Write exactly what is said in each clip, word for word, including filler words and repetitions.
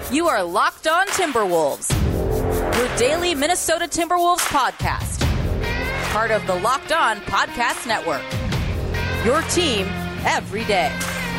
You are Locked On Timberwolves, your daily Minnesota Timberwolves podcast. Part of the Locked On Podcast Network. Your team every day.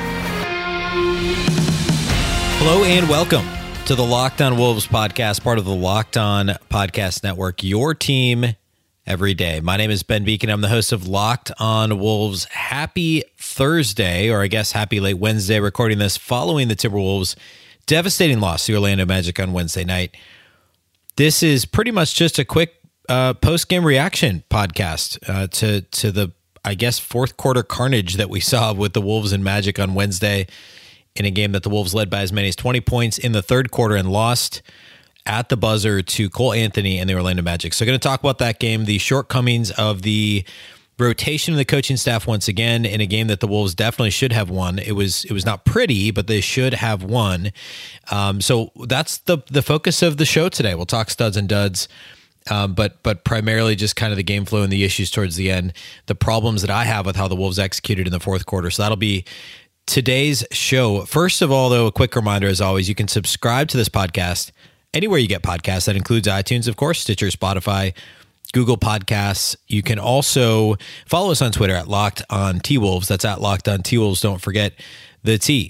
Hello and welcome to the Locked On Wolves podcast, part of the Locked On Podcast Network. Your team every day. My name is Ben Beacon. I'm the host of Locked On Wolves. Happy Thursday, or I guess happy late Wednesday, recording this following the Timberwolves' devastating loss to the Orlando Magic on Wednesday night. This is pretty much just a quick uh, post-game reaction podcast uh, to, to the, I guess, fourth quarter carnage that we saw with the Wolves and Magic on Wednesday in a game that the Wolves led by as many as twenty points in the third quarter and lost at the buzzer to Cole Anthony and the Orlando Magic. So going to talk about that game, the shortcomings of the rotation of the coaching staff once again in a game that the Wolves definitely should have won. It was it was not pretty, but they should have won. Um, so that's the the focus of the show today. We'll talk studs and duds, um, but but primarily just kind of the game flow and the issues towards the end, the problems that I have with how the Wolves executed in the fourth quarter. So that'll be today's show. First of all, though, a quick reminder, as always, you can subscribe to this podcast anywhere you get podcasts. That includes iTunes, of course, Stitcher, Spotify, Google Podcasts. You can also follow us on Twitter at Locked On T-Wolves. That's at Locked On T-Wolves. Don't forget the T.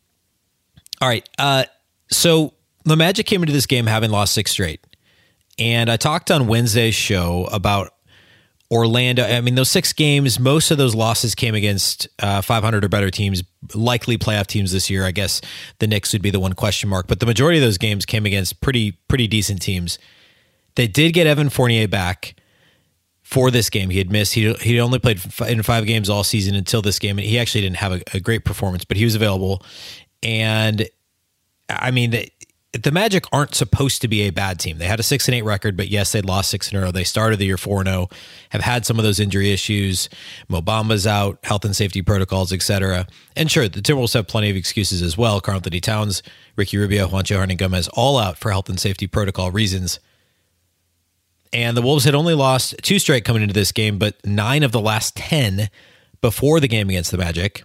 All right. Uh, so the Magic came into this game having lost six straight. And I talked on Wednesday's show about Orlando. I mean, those six games, most of those losses came against uh, five hundred or better teams, likely playoff teams this year. I guess the Knicks would be the one question mark. But the majority of those games came against pretty, pretty decent teams. They did get Evan Fournier back for this game. He had missed. He he only played in five games all season until this game, and he actually didn't have a, a great performance, but he was available. And I mean, the, the Magic aren't supposed to be a bad team. They had a six and eight record, but yes, they lost six in a row. They started the year four and zero, have had some of those injury issues. Mo Bamba's out, health and safety protocols, et cetera. And sure, the Timberwolves have plenty of excuses as well. Karl-Anthony Towns, Ricky Rubio, Juancho Hernangomez, all out for health and safety protocol reasons. And the Wolves had only lost two straight coming into this game, but nine of the last ten before the game against the Magic.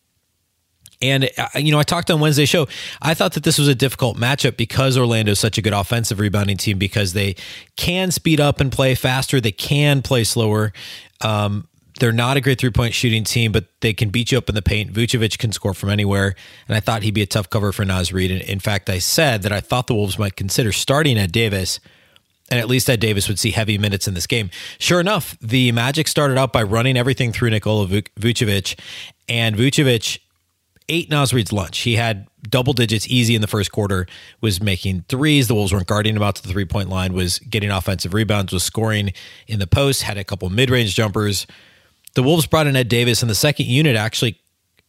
And, you know, I talked on Wednesday's show, I thought that this was a difficult matchup because Orlando is such a good offensive rebounding team, because they can speed up and play faster. They can play slower. Um, they're not a great three-point shooting team, but they can beat you up in the paint. Vucevic can score from anywhere, and I thought he'd be a tough cover for Naz Reid. And in fact, I said that I thought the Wolves might consider starting Ed Davis, and at least Ed Davis would see heavy minutes in this game. Sure enough, the Magic started out by running everything through Nikola Vucevic, and Vucevic ate Naz Reid's lunch. He had double digits easy in the first quarter, was making threes. The Wolves weren't guarding him out to the three-point line, was getting offensive rebounds, was scoring in the post, had a couple mid-range jumpers. The Wolves brought in Ed Davis, and the second unit actually,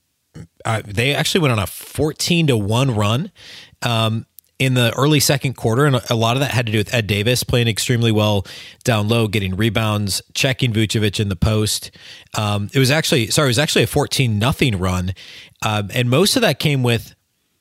uh, they actually went on a fourteen to one run. Um, in the early second quarter, and a lot of that had to do with Ed Davis playing extremely well down low, getting rebounds, checking Vucevic in the post. Um, it was actually, sorry, it was actually a fourteen nothing run, um, and most of that came with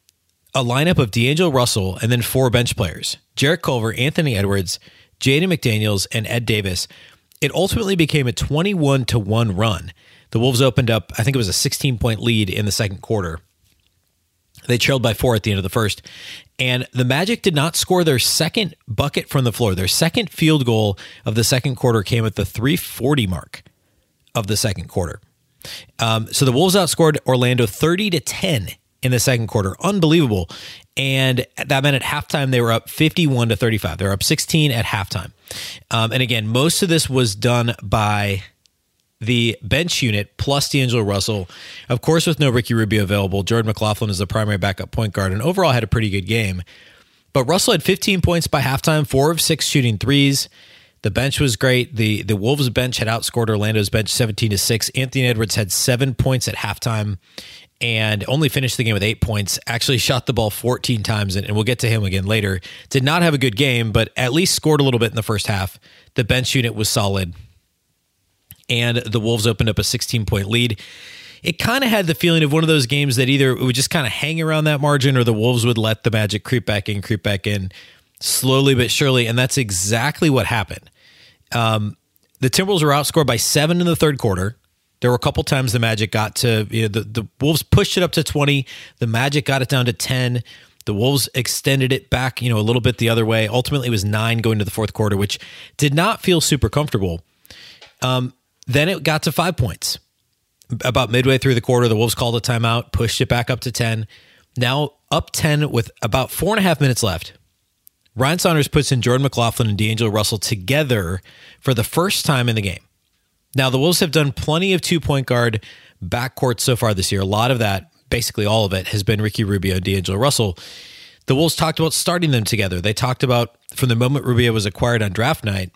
a lineup of D'Angelo Russell and then four bench players: Jarrett Culver, Anthony Edwards, Jaden McDaniels, and Ed Davis. It ultimately became a twenty-one to one run. The Wolves opened up, I think it was a sixteen-point lead in the second quarter. They trailed by four at the end of the first. And the Magic did not score their second bucket from the floor. Their second field goal of the second quarter came at the three forty mark of the second quarter. Um, so the Wolves outscored Orlando thirty to ten in the second quarter. Unbelievable. And that meant at halftime, they were up fifty-one to thirty-five. They were up sixteen at halftime. Um, and again, most of this was done by the bench unit plus D'Angelo Russell. Of course, with no Ricky Rubio available, Jordan McLaughlin is the primary backup point guard, and overall had a pretty good game. But Russell had fifteen points by halftime, four of six shooting threes. The bench was great. The the Wolves bench had outscored Orlando's bench seventeen to six. Anthony Edwards had seven points at halftime and only finished the game with eight points. Actually shot the ball fourteen times, and, and we'll get to him again later. Did not have a good game, but at least scored a little bit in the first half. The bench unit was solid, and the Wolves opened up a sixteen-point lead. It kind of had the feeling of one of those games that either it would just kind of hang around that margin, or the Wolves would let the Magic creep back in, creep back in slowly but surely, and that's exactly what happened. Um, the Timberwolves were outscored by seven in the third quarter. There were a couple times the Magic got to, you know, the, the Wolves pushed it up to twenty. The Magic got it down to ten. The The Wolves extended it back, you know, a little bit the other way. Ultimately, it was nine going to the fourth quarter, which did not feel super comfortable. Um, then it got to five points. About midway through the quarter, the Wolves called a timeout, pushed it back up to ten. Now up ten with about four and a half minutes left. Ryan Saunders puts in Jordan McLaughlin and D'Angelo Russell together for the first time in the game. Now, the Wolves have done plenty of two-point guard backcourt so far this year. A lot of that, basically all of it, has been Ricky Rubio and D'Angelo Russell. The Wolves talked about starting them together. They talked about, from the moment Rubio was acquired on draft night,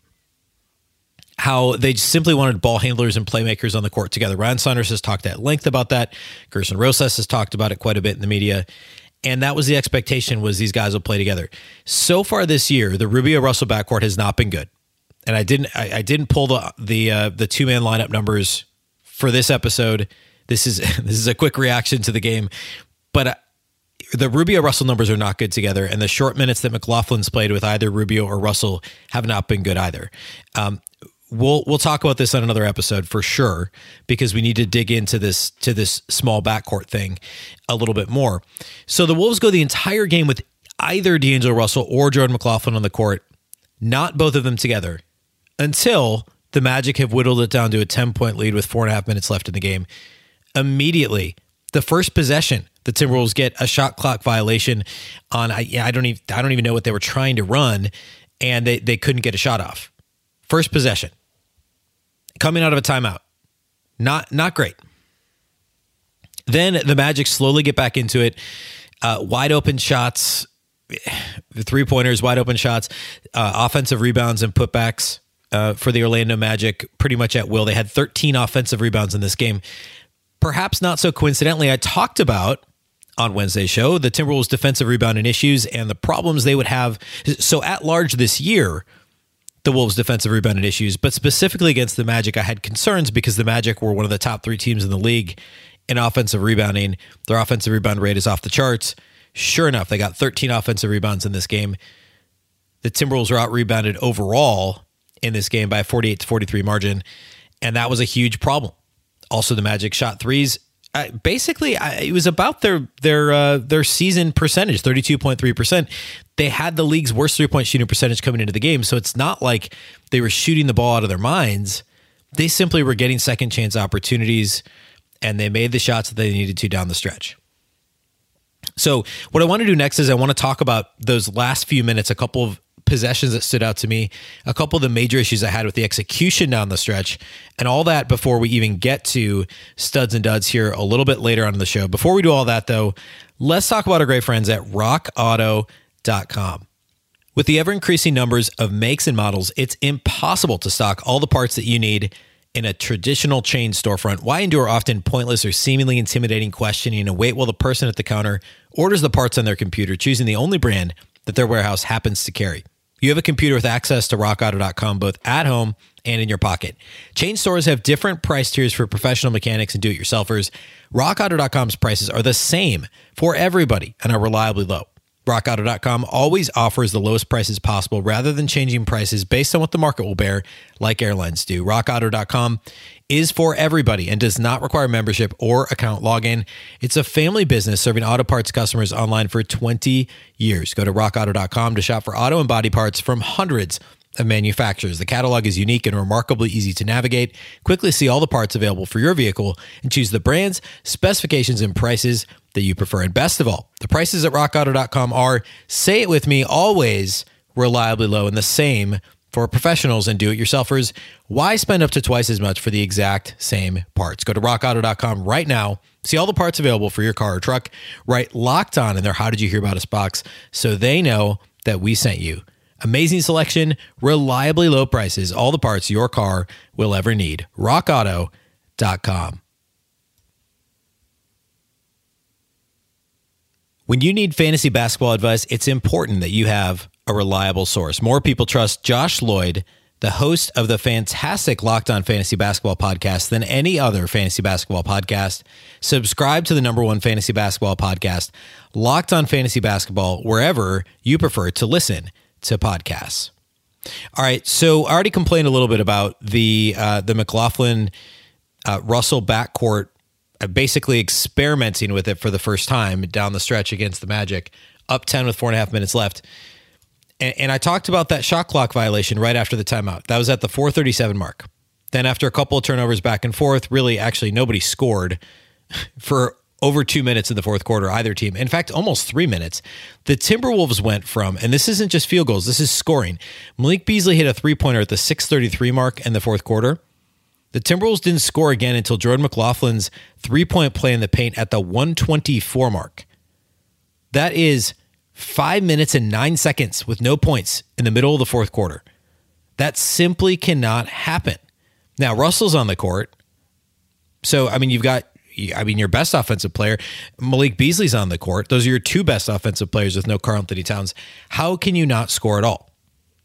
how they simply wanted ball handlers and playmakers on the court together. Ryan Saunders has talked at length about that. Gerson Rosas has talked about it quite a bit in the media. And that was the expectation, was these guys will play together. So far this year, the Rubio-Russell backcourt has not been good. And I didn't I, I didn't pull the the uh, the two-man lineup numbers for this episode. This is this is a quick reaction to the game. But uh, the Rubio-Russell numbers are not good together, and the short minutes that McLaughlin's played with either Rubio or Russell have not been good either. Um, we'll we'll talk about this on another episode for sure, because we need to dig into this to this small backcourt thing a little bit more. So the Wolves go the entire game with either D'Angelo Russell or Jordan McLaughlin on the court, not both of them together, until the Magic have whittled it down to a ten-point lead with four and a half minutes left in the game. Immediately, the first possession, the Timberwolves get a shot clock violation on, I, I don't even I don't even know what they were trying to run, and they, they couldn't get a shot off. First possession, coming out of a timeout. Not, not great. Then the Magic slowly get back into it. Uh, wide open shots, the three-pointers, wide open shots, uh, offensive rebounds and putbacks uh, for the Orlando Magic pretty much at will. They had thirteen offensive rebounds in this game. Perhaps not so coincidentally, I talked about on Wednesday's show the Timberwolves' defensive rebounding issues and the problems they would have. So at large this year, the Wolves' defensive rebounding issues, but specifically against the Magic, I had concerns because the Magic were one of the top three teams in the league in offensive rebounding. Their offensive rebound rate is off the charts. Sure enough, they got thirteen offensive rebounds in this game. The Timberwolves were out-rebounded overall in this game by a forty-eight to forty-three margin, and that was a huge problem. Also, the Magic shot threes. Uh, basically, I, it was about their their uh, their season percentage, thirty-two point three percent. They had the league's worst three-point shooting percentage coming into the game, so it's not like they were shooting the ball out of their minds. They simply were getting second-chance opportunities, and they made the shots that they needed to down the stretch. So what I want to do next is I want to talk about those last few minutes, a couple of possessions that stood out to me, a couple of the major issues I had with the execution down the stretch, and all that before we even get to studs and duds here a little bit later on in the show. Before we do all that, though, let's talk about our great friends at rock auto dot com. With the ever-increasing numbers of makes and models, it's impossible to stock all the parts that you need in a traditional chain storefront. Why endure often pointless or seemingly intimidating questioning and wait while the person at the counter orders the parts on their computer, choosing the only brand that their warehouse happens to carry? You have a computer with access to rock auto dot com both at home and in your pocket. Chain stores have different price tiers for professional mechanics and do-it-yourselfers. rock auto dot com's prices are the same for everybody and are reliably low. rock auto dot com always offers the lowest prices possible rather than changing prices based on what the market will bear, like airlines do. rock auto dot com is for everybody and does not require membership or account login. It's a family business serving auto parts customers online for twenty years. Go to rock auto dot com to shop for auto and body parts from hundreds of manufacturers. The catalog is unique and remarkably easy to navigate. Quickly see all the parts available for your vehicle and choose the brands, specifications, and prices that you prefer. And best of all, the prices at rock auto dot com are, say it with me, always reliably low, and the same for professionals and do-it-yourselfers. Why spend up to twice as much for the exact same parts? Go to rock auto dot com right now. See all the parts available for your car or truck. Write Locked On in their How Did You Hear About Us box so they know that we sent you. Amazing selection, reliably low prices, all the parts your car will ever need. rock auto dot com. When you need fantasy basketball advice, it's important that you have a reliable source. More people trust Josh Lloyd, the host of the fantastic Locked On Fantasy Basketball podcast, than any other fantasy basketball podcast. Subscribe to the number one fantasy basketball podcast, Locked On Fantasy Basketball, wherever you prefer to listen to podcasts. All right, so I already complained a little bit about the uh, the McLaughlin uh, Russell backcourt basically experimenting with it for the first time down the stretch against the Magic, up ten with four and a half minutes left. And, and I talked about that shot clock violation right after the timeout. That was at the four thirty-seven mark. Then after a couple of turnovers back and forth, really actually nobody scored for over two minutes in the fourth quarter, either team. In fact, almost three minutes. The Timberwolves went from, and this isn't just field goals, this is scoring. Malik Beasley hit a three-pointer at the six thirty-three mark in the fourth quarter. The Timberwolves didn't score again until Jordan McLaughlin's three-point play in the paint at the one twenty-four mark. That is five minutes and nine seconds with no points in the middle of the fourth quarter. That simply cannot happen. Now, Russell's on the court. So, I mean, you've got, I mean, your best offensive player, Malik Beasley's on the court. Those are your two best offensive players with no Karl-Anthony Towns. How can you not score at all?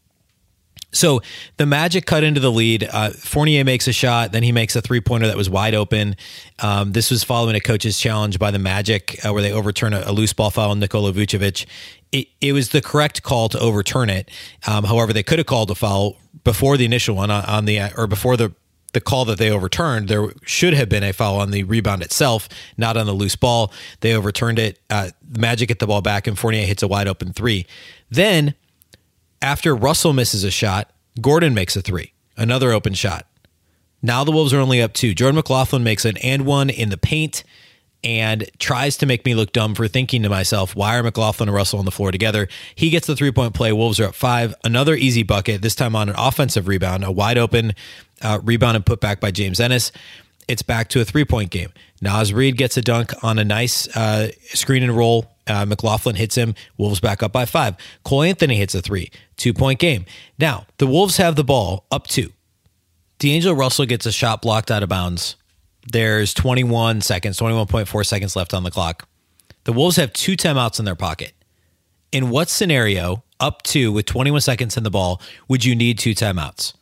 So the Magic cut into the lead. Uh, Fournier makes a shot. Then he makes a three-pointer that was wide open. Um, this was following a coach's challenge by the Magic uh, where they overturn a, a loose ball foul on Nikola Vucevic. It, it was the correct call to overturn it. Um, however, they could have called a foul before the initial one on, on the, or before the, the call that they overturned. There should have been a foul on the rebound itself, not on the loose ball. They overturned it. Uh, the Magic get the ball back and Fournier hits a wide open three. Then after Russell misses a shot, Gordon makes a three, another open shot. Now the Wolves are only up two. Jordan McLaughlin makes an and one in the paint and tries to make me look dumb for thinking to myself, why are McLaughlin and Russell on the floor together? He gets the three-point play. Wolves are up five. Another easy bucket, this time on an offensive rebound, a wide open uh, rebound and put back by James Ennis. It's back to a three-point game. Naz Reid gets a dunk on a nice uh, screen and roll. Uh, McLaughlin hits him. Wolves back up by five. Cole Anthony hits a three. Two-point game. Now, the Wolves have the ball up two. D'Angelo Russell gets a shot blocked out of bounds. There's twenty-one seconds, twenty-one point four seconds left on the clock. The Wolves have two timeouts in their pocket. In what scenario, up two with twenty-one seconds in the ball, would you need two timeouts?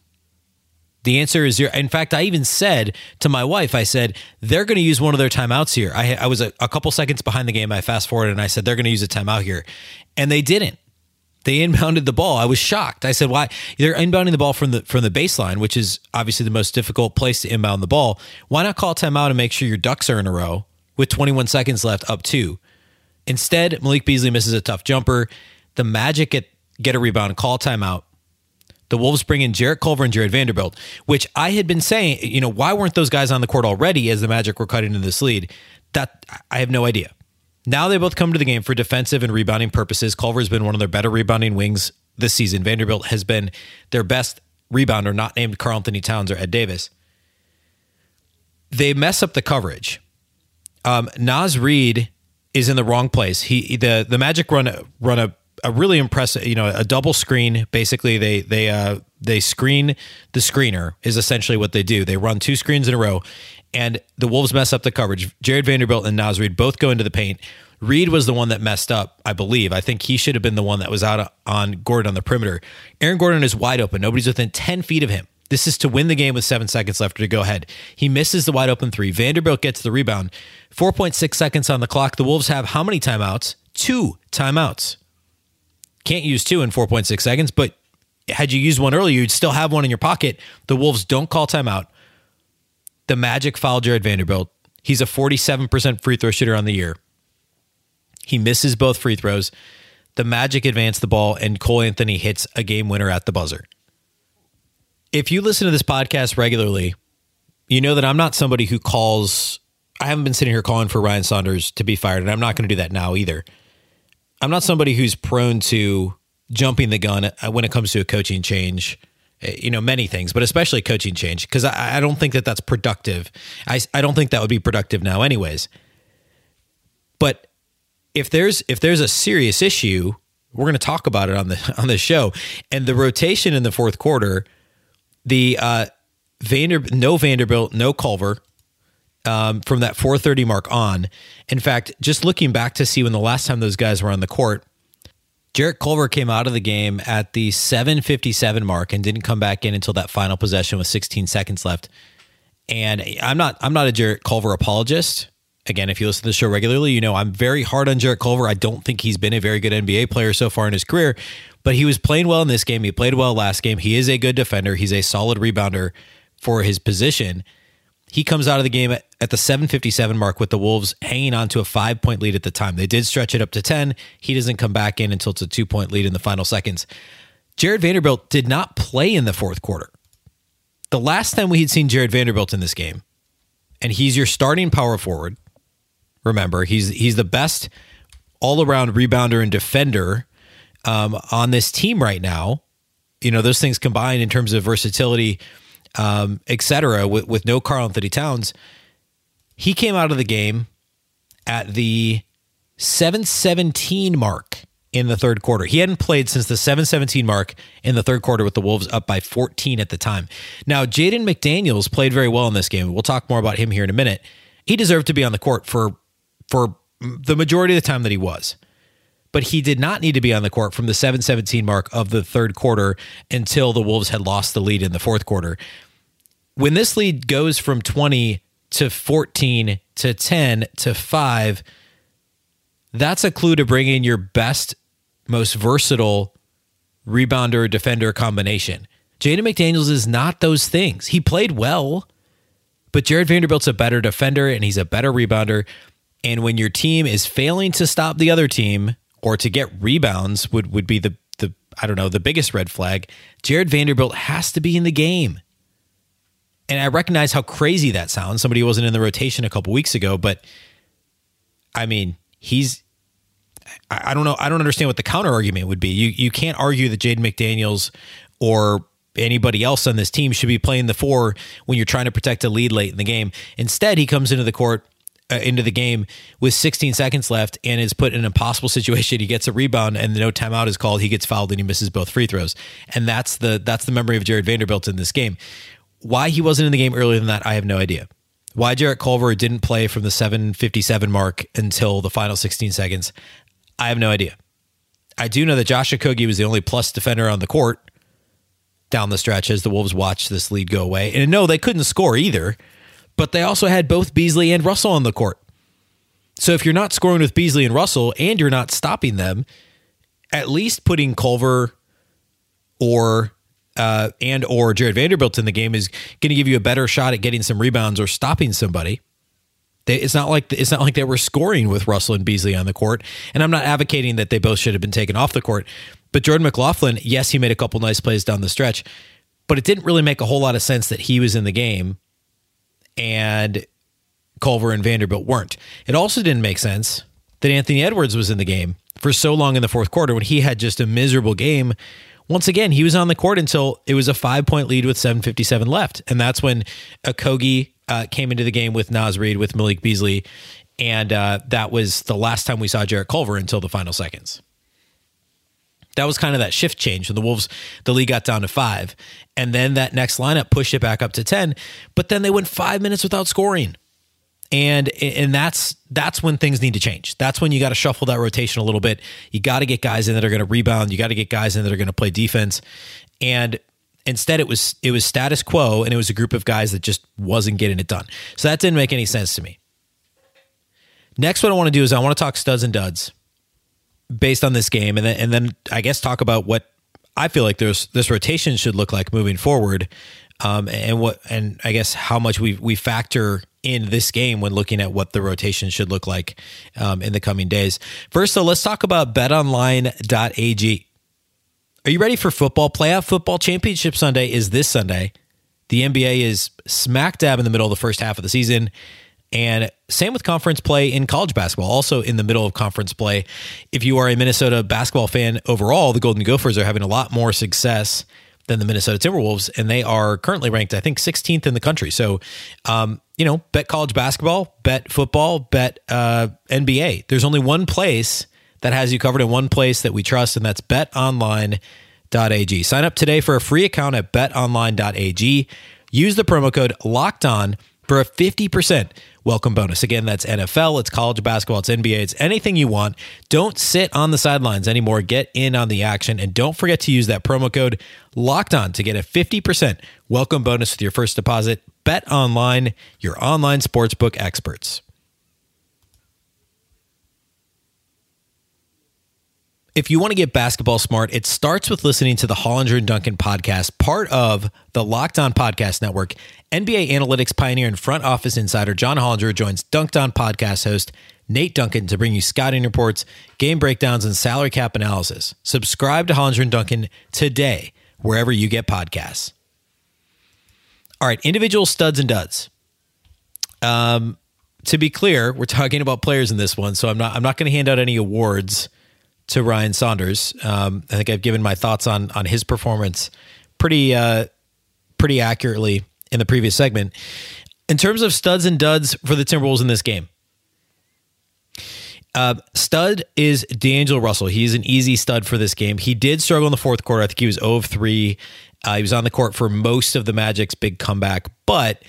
The answer is zero. In fact, I even said to my wife, I said, they're going to use one of their timeouts here. I, I was a, a couple seconds behind the game. I fast forwarded and I said, they're going to use a timeout here. And they didn't. They inbounded the ball. I was shocked. I said, why? They're inbounding the ball from the from the baseline, which is obviously the most difficult place to inbound the ball. Why not call timeout and make sure your ducks are in a row with twenty-one seconds left up two? Instead, Malik Beasley misses a tough jumper. The Magic get, get a rebound, call timeout. The Wolves bring in Jarrett Culver and Jared Vanderbilt, which I had been saying, you know, why weren't those guys on the court already as the Magic were cutting into this lead? That I have no idea. Now they both come to the game for defensive and rebounding purposes. Culver's been one of their better rebounding wings this season. Vanderbilt has been their best rebounder, not named Karl-Anthony Towns or Ed Davis. They mess up the coverage. Um, Naz Reid is in the wrong place. He the the Magic run run a a really impressive, you know, a double screen. Basically, they they uh, they screen the screener is essentially what they do. They run two screens in a row, and the Wolves mess up the coverage. Jared Vanderbilt and Naz Reid both go into the paint. Reid was the one that messed up, I believe. I think he should have been the one that was out on Gordon on the perimeter. Aaron Gordon is wide open. Nobody's within ten feet of him. This is to win the game with seven seconds left or to go ahead. He misses the wide open three. Vanderbilt gets the rebound. four point six seconds on the clock. The Wolves have how many timeouts? Two timeouts. Can't use two in four point six seconds, but had you used one earlier, you'd still have one in your pocket. The Wolves don't call timeout. The Magic foul Jared Vanderbilt. He's a forty-seven percent free throw shooter on the year. He misses both free throws. The Magic advance the ball, and Cole Anthony hits a game winner at the buzzer. If you listen to this podcast regularly, you know that I'm not somebody who calls. I haven't been sitting here calling for Ryan Saunders to be fired, and I'm not going to do that now either. I'm not somebody who's prone to jumping the gun when it comes to a coaching change, you know, many things, but especially coaching change, because I, I don't think that that's productive. I, I don't think that would be productive now anyways. But if there's if there's a serious issue, we're going to talk about it on the on the show. And the rotation in the fourth quarter, the uh, Vander no Vanderbilt, no Culver. Um, from that four thirty mark on. In fact, just looking back to see when the last time those guys were on the court, Jarrett Culver came out of the game at the seven fifty-seven mark and didn't come back in until that final possession with sixteen seconds left. And I'm not I'm not a Jarrett Culver apologist. Again, if you listen to the show regularly, you know I'm very hard on Jarrett Culver. I don't think he's been a very good N B A player so far in his career, but he was playing well in this game. He played well last game. He is a good defender. He's a solid rebounder for his position. He comes out of the game at, at the seven fifty-seven mark with the Wolves hanging on to a five-point lead at the time. They did stretch it up to ten. He doesn't come back in until it's a two-point lead in the final seconds. Jared Vanderbilt did not play in the fourth quarter. The last time we had seen Jared Vanderbilt in this game, and he's your starting power forward. Remember, he's he's the best all-around rebounder and defender um, on this team right now. You know, those things combined in terms of versatility, um, et cetera, with, with no Karl Anthony Towns. He came out of the game at the seven seventeen mark in the third quarter. He hadn't played since the seven seventeen mark in the third quarter with the Wolves up by fourteen at the time. Now, Jaden McDaniels played very well in this game. We'll talk more about him here in a minute. He deserved to be on the court for, for the majority of the time that he was. But he did not need to be on the court from the seven seventeen mark of the third quarter until the Wolves had lost the lead in the fourth quarter. When this lead goes from twenty to fourteen to ten to five, that's a clue to bring in your best, most versatile rebounder defender combination. Jaden McDaniels is not those things. He played well, but Jared Vanderbilt's a better defender and he's a better rebounder. And when your team is failing to stop the other team or to get rebounds would, would be the, the, I don't know, the biggest red flag. Jared Vanderbilt has to be in the game. And I recognize how crazy that sounds. Somebody who wasn't in the rotation a couple weeks ago, but I mean, he's, I don't know. I don't understand what the counter argument would be. You you can't argue that Jaden McDaniels or anybody else on this team should be playing the four when you're trying to protect a lead late in the game. Instead, he comes into the court, uh, into the game with sixteen seconds left and is put in an impossible situation. He gets a rebound and no timeout is called. He gets fouled and he misses both free throws. And that's the that's the memory of Jared Vanderbilt in this game. Why he wasn't in the game earlier than that, I have no idea. Why Jarrett Culver didn't play from the seven fifty-seven mark until the final sixteen seconds, I have no idea. I do know that Josh Okogie was the only plus defender on the court down the stretch as the Wolves watched this lead go away. And no, they couldn't score either, but they also had both Beasley and Russell on the court. So if you're not scoring with Beasley and Russell and you're not stopping them, at least putting Culver or uh, and or Jared Vanderbilt in the game is going to give you a better shot at getting some rebounds or stopping somebody. It's not like it's not like they were scoring with Russell and Beasley on the court, and I'm not advocating that they both should have been taken off the court. But Jordan McLaughlin, yes, he made a couple nice plays down the stretch, but it didn't really make a whole lot of sense that he was in the game and Culver and Vanderbilt weren't. It also didn't make sense that Anthony Edwards was in the game for so long in the fourth quarter when he had just a miserable game. Once again, he was on the court until it was a five-point lead with seven fifty-seven left, and that's when Okogie Uh, came into the game with Naz Reid, with Malik Beasley, and uh, that was the last time we saw Jarrett Culver until the final seconds. That was kind of that shift change when the Wolves, the league got down to five, and then that next lineup pushed it back up to ten, but then they went five minutes without scoring. And and that's that's when things need to change. That's when you got to shuffle that rotation a little bit. You got to get guys in that are going to rebound. You got to get guys in that are going to play defense. And instead, it was it was status quo, and it was a group of guys that just wasn't getting it done. So that didn't make any sense to me. Next, what I want to do is I want to talk studs and duds based on this game, and then and then I guess talk about what I feel like there's this rotation should look like moving forward, um, and what and I guess how much we we factor in this game when looking at what the rotation should look like um, in the coming days. First, though, let's talk about bet online dot a g. Are you ready for football? Playoff Football Championship Sunday is this Sunday. The N B A is smack dab in the middle of the first half of the season. And same with conference play in college basketball, also in the middle of conference play. If you are a Minnesota basketball fan overall, the Golden Gophers are having a lot more success than the Minnesota Timberwolves, and they are currently ranked, I think, sixteenth in the country. So, um, you know, bet college basketball, bet football, bet uh, N B A. There's only one place that has you covered in one place that we trust, and that's bet online dot a g. Sign up today for a free account at bet online dot a g. Use the promo code LOCKEDON for a fifty percent welcome bonus. Again, that's N F L, it's college basketball, it's N B A, it's anything you want. Don't sit on the sidelines anymore. Get in on the action, and don't forget to use that promo code LOCKEDON to get a fifty percent welcome bonus with your first deposit. Bet Online, your online sportsbook experts. If you want to get basketball smart, it starts with listening to the Hollinger and Duncan podcast, part of the Locked On Podcast Network. N B A analytics pioneer and front office insider John Hollinger joins Dunked On podcast host Nate Duncan to bring you scouting reports, game breakdowns, and salary cap analysis. Subscribe to Hollinger and Duncan today, wherever you get podcasts. All right, individual studs and duds. Um, to be clear, we're talking about players in this one, so I'm not I'm not going to hand out any awards to Ryan Saunders. Um, I think I've given my thoughts on on his performance pretty uh, pretty accurately in the previous segment. In terms of studs and duds for the Timberwolves in this game, uh, stud is D'Angelo Russell. He's an easy stud for this game. He did struggle in the fourth quarter. I think he was zero of three. Uh, he was on the court for most of the Magic's big comeback, but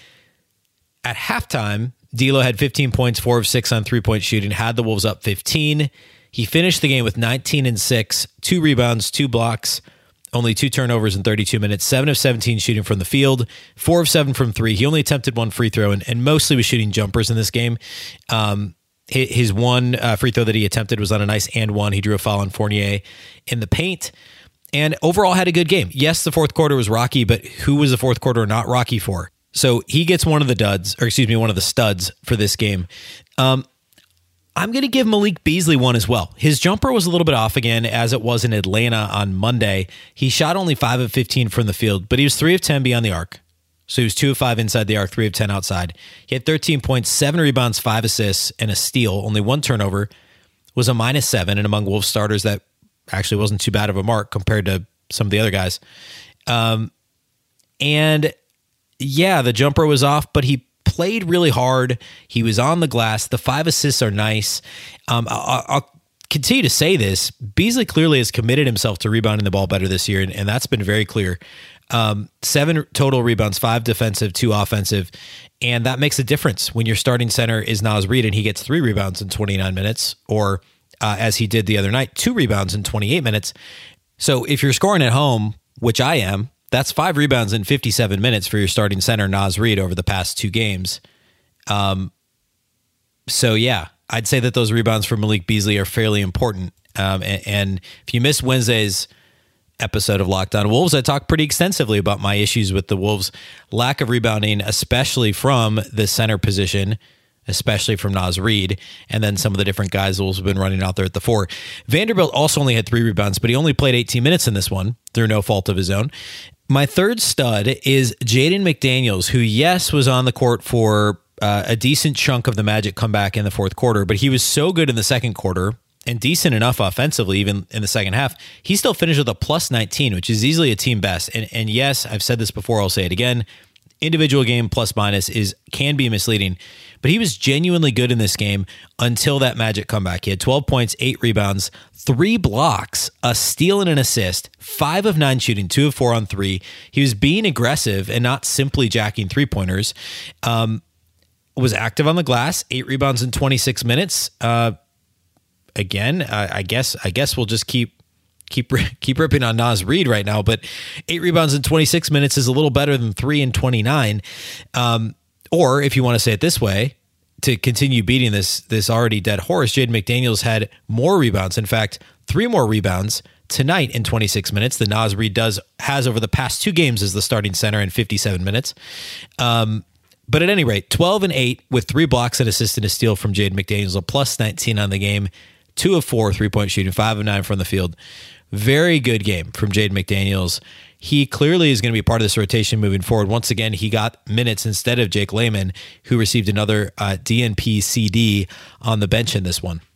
at halftime, D'Lo had fifteen points, four of six on three-point shooting, had the Wolves up fifteen. He finished the game with nineteen and six, two rebounds, two blocks, only two turnovers in thirty-two minutes, seven of seventeen shooting from the field, four of seven from three. He only attempted one free throw and, and mostly was shooting jumpers in this game. Um, his one uh, free throw that he attempted was on a nice and one. He drew a foul on Fournier in the paint and overall had a good game. Yes, the fourth quarter was rocky, but who was the fourth quarter not rocky for? So he gets one of the duds, or excuse me, one of the studs for this game. Um, I'm going to give Malik Beasley one as well. His jumper was a little bit off again, as it was in Atlanta on Monday. He shot only five of fifteen from the field, but he was three of ten beyond the arc. So he was two of five inside the arc, three of ten outside. He had thirteen points, seven rebounds, five assists, and a steal. Only one turnover. Was a minus seven, and among Wolves starters, that actually wasn't too bad of a mark compared to some of the other guys. Um, and yeah, the jumper was off, but he played really hard. He was on the glass. The five assists are nice. Um, I'll, I'll continue to say this. Beasley clearly has committed himself to rebounding the ball better this year, and, and that's been very clear. Um, seven total rebounds, five defensive, two offensive, and that makes a difference when your starting center is Naz Reid and he gets three rebounds in twenty-nine minutes, or uh, as he did the other night, two rebounds in twenty-eight minutes. So if you're scoring at home, which I am, that's five rebounds in fifty-seven minutes for your starting center, Naz Reid, over the past two games. Um, so, yeah, I'd say that those rebounds for Malik Beasley are fairly important. Um, and, and if you missed Wednesday's episode of Locked On Wolves, I talked pretty extensively about my issues with the Wolves' lack of rebounding, especially from the center position, especially from Naz Reid, and then some of the different guys the Wolves have been running out there at the four. Vanderbilt also only had three rebounds, but he only played eighteen minutes in this one through no fault of his own. My third stud is Jaden McDaniels, who, yes, was on the court for uh, a decent chunk of the Magic comeback in the fourth quarter, but he was so good in the second quarter and decent enough offensively, even in the second half. He still finished with a plus nineteen, which is easily a team best. And, and yes, I've said this before, I'll say it again. Individual game plus minus is can be misleading, but he was genuinely good in this game until that Magic comeback. He had twelve points, eight rebounds, three blocks, a steal and an assist, five of nine shooting, two of four on three. He was being aggressive and not simply jacking three-pointers. Um, was active on the glass, eight rebounds in twenty-six minutes. Uh, again, I, I guess I guess we'll just keep Keep keep ripping on Naz Reid right now, but eight rebounds in twenty-six minutes is a little better than three in twenty-nine. Um, or if you want to say it this way, to continue beating this this already dead horse, Jaden McDaniels had more rebounds. In fact, three more rebounds tonight in twenty-six minutes than Naz Reid does has over the past two games as the starting center in fifty-seven minutes. Um, but at any rate, twelve and eight with three blocks and assist and a steal from Jaden McDaniels, a plus nineteen on the game, two of four three-point shooting, five of nine from the field. Very good game from Jaden McDaniels. He clearly is going to be part of this rotation moving forward. Once again, he got minutes instead of Jake Layman, who received another uh, D N P C D on the bench in this one.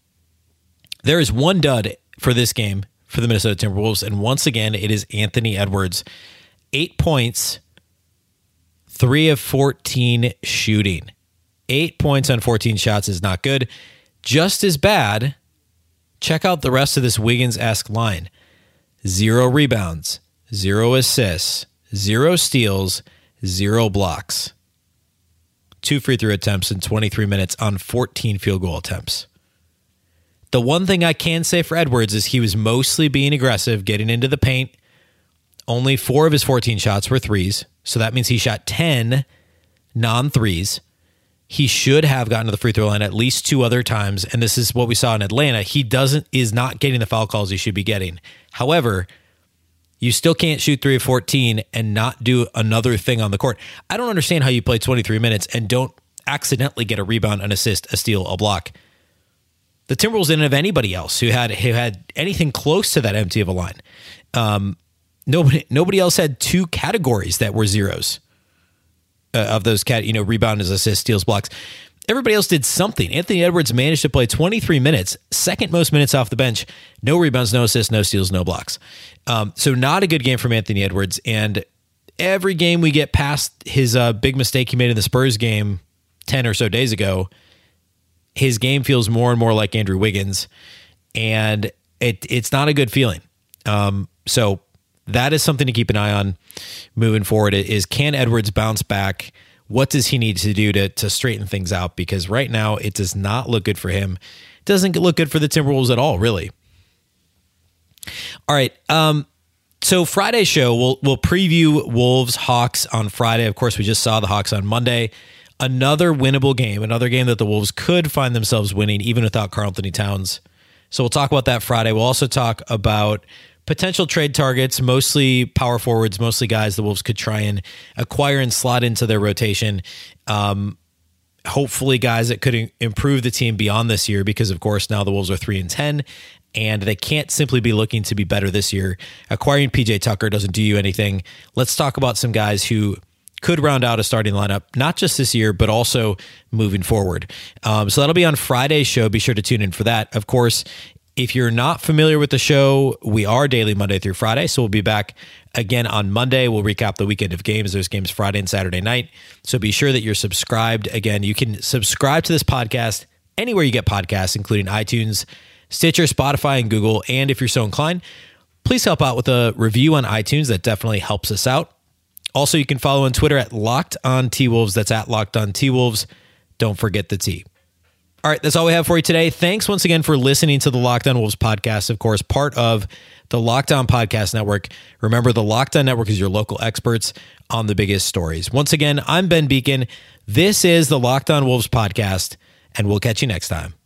There is one dud for this game for the Minnesota Timberwolves, and once again, it is Anthony Edwards. Eight points, three of fourteen shooting. Eight points on fourteen shots is not good. Just as bad, check out the rest of this Wiggins-esque line. Zero rebounds, zero assists, zero steals, zero blocks. Two free throw attempts in twenty-three minutes on fourteen field goal attempts. The one thing I can say for Edwards is he was mostly being aggressive, getting into the paint. Only four of his fourteen shots were threes, so that means he shot ten non-threes. he should have gotten to the free throw line at least two other times. And this is what we saw in Atlanta. He doesn't, is not getting the foul calls he should be getting. However, you still can't shoot three of fourteen and not do another thing on the court. I don't understand how you play twenty-three minutes and don't accidentally get a rebound, an assist, a steal, a block. The Timberwolves didn't have anybody else who had who had anything close to that empty of a line. Um, nobody nobody else had two categories that were zeros uh, of those cat you know rebounds, assists, steals, blocks. Everybody else did something. Anthony Edwards managed to play twenty-three minutes, second most minutes off the bench. No rebounds, no assists, no steals, no blocks. Um, so not a good game from Anthony Edwards. And every game we get past his uh, big mistake he made in the Spurs game ten or so days ago, his game feels more and more like Andrew Wiggins, and it it's not a good feeling. Um, so that is something to keep an eye on moving forward. Is can Edwards bounce back? What does he need to do to to straighten things out? Because right now it does not look good for him. It doesn't look good for the Timberwolves at all, really. All right. Um, so Friday's show, we'll we'll preview Wolves Hawks on Friday. Of course, we just saw the Hawks on Monday. Another winnable game, another game that the Wolves could find themselves winning even without Karl-Anthony Towns. So we'll talk about that Friday. We'll also talk about potential trade targets, mostly power forwards, mostly guys the Wolves could try and acquire and slot into their rotation. Um, hopefully guys that could improve the team beyond this year, because of course now the Wolves are three and ten and they can't simply be looking to be better this year. Acquiring P J Tucker doesn't do you anything. Let's talk about some guys who could round out a starting lineup, not just this year, but also moving forward. Um, so that'll be on Friday's show. Be sure to tune in for that. Of course, if you're not familiar with the show, we are daily Monday through Friday. So we'll be back again on Monday. We'll recap the weekend of games. There's games Friday and Saturday night. So be sure that you're subscribed. Again, you can subscribe to this podcast anywhere you get podcasts, including iTunes, Stitcher, Spotify, and Google. And if you're so inclined, please help out with a review on iTunes. That definitely helps us out. Also, you can follow on Twitter at Locked On T-Wolves. That's at Locked On T-Wolves. Don't forget the T. All right, that's all we have for you today. Thanks once again for listening to the Locked On Wolves podcast, of course, part of the Locked On Podcast Network. Remember, the Locked On Network is your local experts on the biggest stories. Once again, I'm Ben Beecken. This is the Locked On Wolves podcast, and we'll catch you next time.